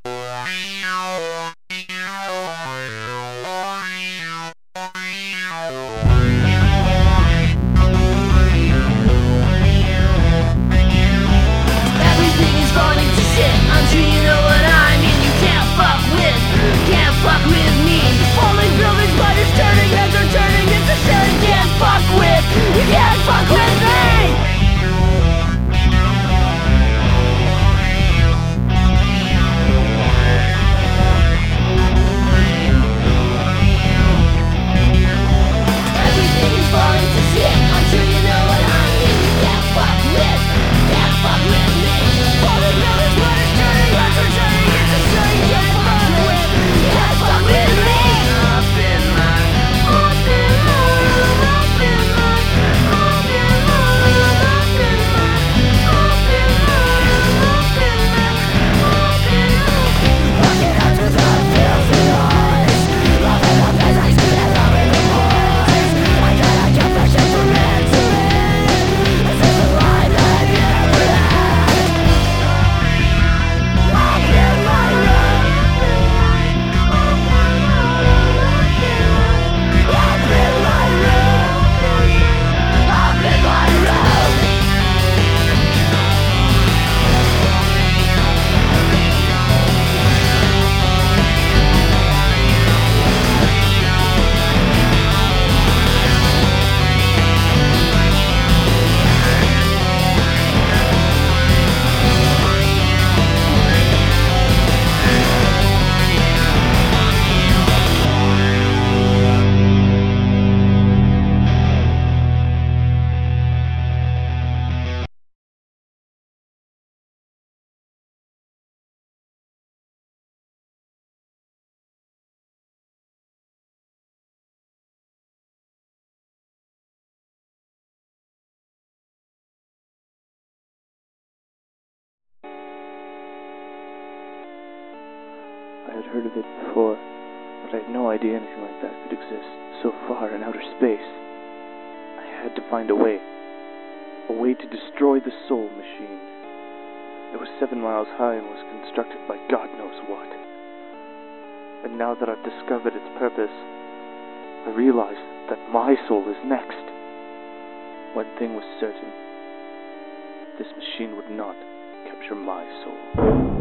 Everything is falling to shit. I'm sure you know what I mean. You can't fuck with me. Falling buildings, bodies turning, heads are turning. It's a show you can't fuck with. You can't fuck with me. I had heard of it before, but I had no idea anything like that could exist so far in outer space. I had to find a way to destroy the Soul Machine. It was 7 miles high and was constructed by God knows what. And now that I've discovered its purpose, I realize that my soul is next. One thing was certain: this machine would not capture my soul.